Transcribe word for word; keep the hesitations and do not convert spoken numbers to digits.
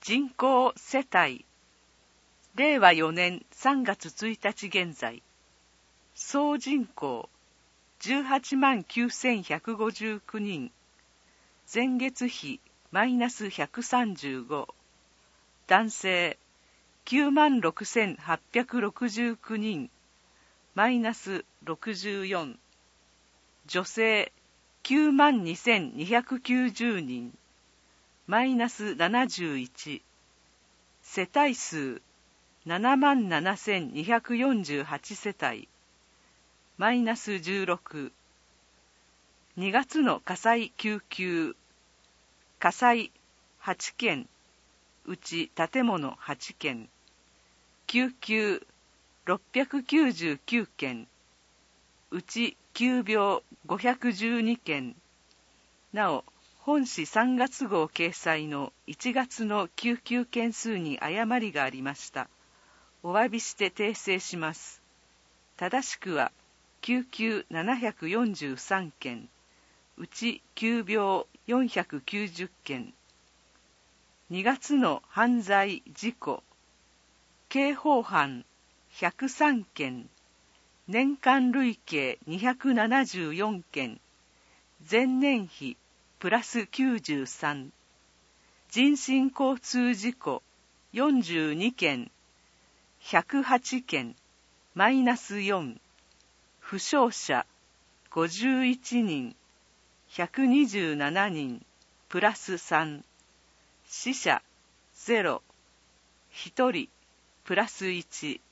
人口世帯れいわよねんさんがつついたち現在、総人口じゅうはちまんきゅうせんひゃくごじゅうきゅうにん、前月比マイナスひゃくさんじゅうご、男性きゅうまんろくせんはっぴゃくろくじゅうきゅうにん、マイナスろくじゅうよん、女性きゅうまんにせんにひゃくきゅうじゅうにん、マイナスななじゅういち、世帯数ななまんななせんにひゃくよんじゅうはち世帯、マイナスじゅうろく、にがつの火災救急、火災はちけん、うち建物はちけん、救急ろっぴゃくきゅうじゅうきゅうけん、うち急病ごひゃくじゅうにけん、なお、本誌さんがつ号掲載のいちがつの救急件数に誤りがありました。お詫びして訂正します。正しくは、救急ななひゃくよんじゅうさんけん、うち急病よんひゃくきゅうじゅっけん、にがつの犯罪事故、刑法犯ひゃくさんけん、年間累計にひゃくななじゅうよんけん、前年比プラスきゅうじゅうさん、人身交通事故よんじゅうにけん、ひゃくはちけん、マイナスよん、負傷者ごじゅういちにん、ひゃくにじゅうななにん、プラスさん、死者ゼロ、ひとり、プラスいち、